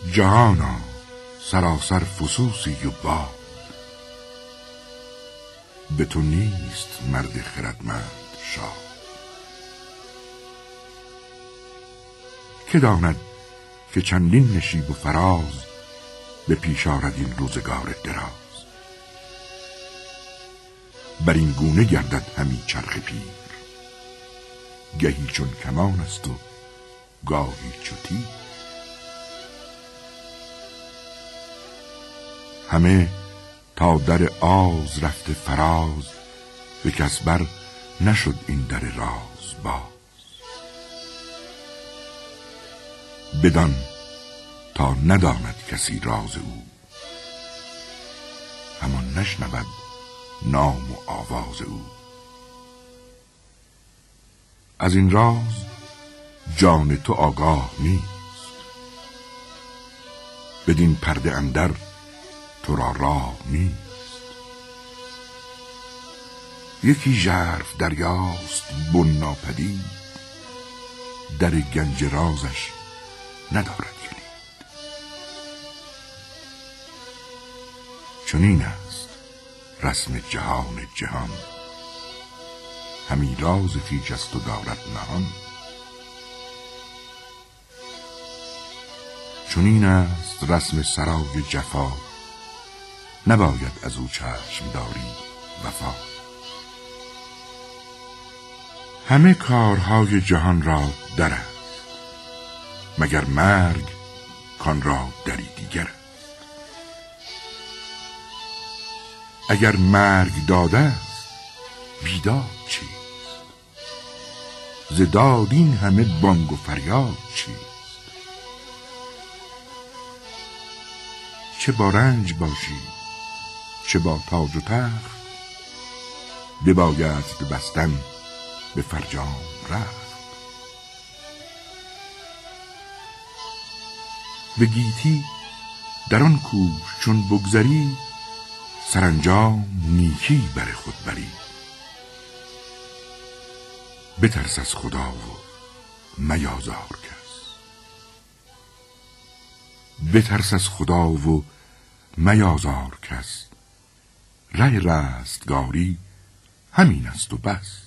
جهانا سراسر فسوسی و باد، به تو نیست مرد خردمند شاد. که داند که چندین نشیب و فراز، به پیش آرد این روزگار دراز. بر این گونه گردد همی چرخ پیر، گهی چون کمان است و گاهی چو تیر. همه تا در آز رفته فراز، به کس بر نشد این در راز باز. بدان تا نداند کسی راز او، همان نشنود نام و آواز او. از این راز جان تو آگاه نیست، بدین پرده اندر تو را راه نیست. یکی ژرف دریاست بن ناپدید، در گنج رازش ندارد کلید. چنین است رسم جهان جهان، همی راز خویش است و دارد نهان. چنین است رسم سرای جفا، نباید از او چشم داری وفا. همه کارهای جهان را در است، مگر مرگ کان را دری دیگر است. اگر مرگ داده است بیداد چیست، ز داد این همه بانگ و فریاد چیست. چه با رنج باشی چه با تاج و تخت، بباید به بستن به فرجام رفت. به گیتی در آن کوش چون بگذری، سرانجام نیکی بر خود بری. بترس از خدا و میازار کس، بترس از خدا و میازار کس. ره رستگاری همین است و بس.